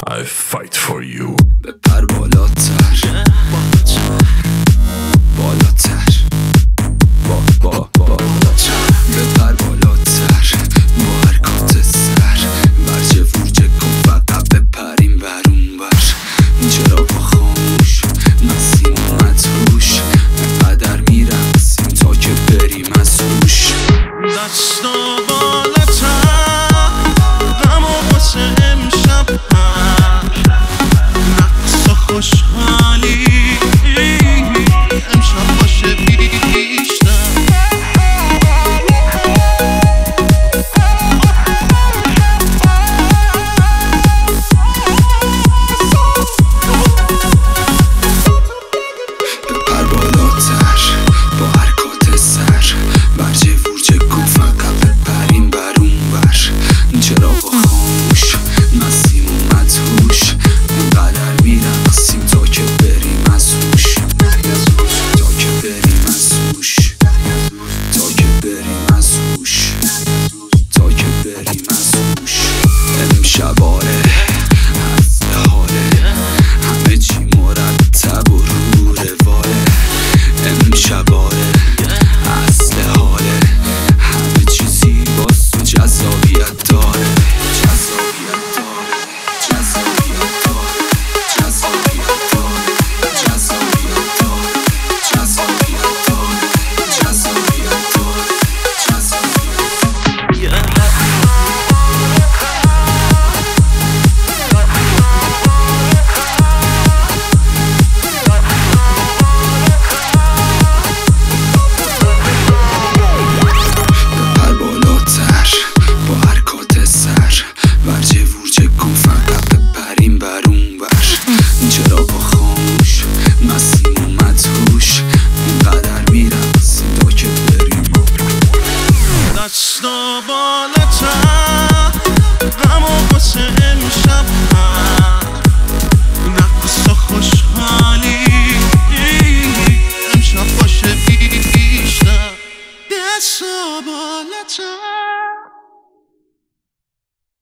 I fight for you. بپر بالاتر بالاتر بالاتر بپر بالاتر با حرکات سر برچه ورچه کن فقط بپریم برون بر چرا با خاموش نسیم و مدهوش انقدر میرقصیم تا که بریم از روش دستا بالاتر غم واسه امشب رقص و خوشحالی امشب باشه بیشتر بپر بالاتر با حرکات سر برچه ورچه کن فقط بپریم برون بر چرا با خاموش نسیم و مدهوش انقدر میرقصیم تا که بریم از روش تا که بریم از روش تا که بریم از روش تا که بریم از روش امشباره هست حاله همه چی مرتب و رو رواله امشباره اصل حاله همه چی زیباست و جذابیت داره جذابیت داره جذابیت داره جذابیت داره جذابیت داره جذابیت داره جذابیت داره بپر بالاتر با حرکات سر برچه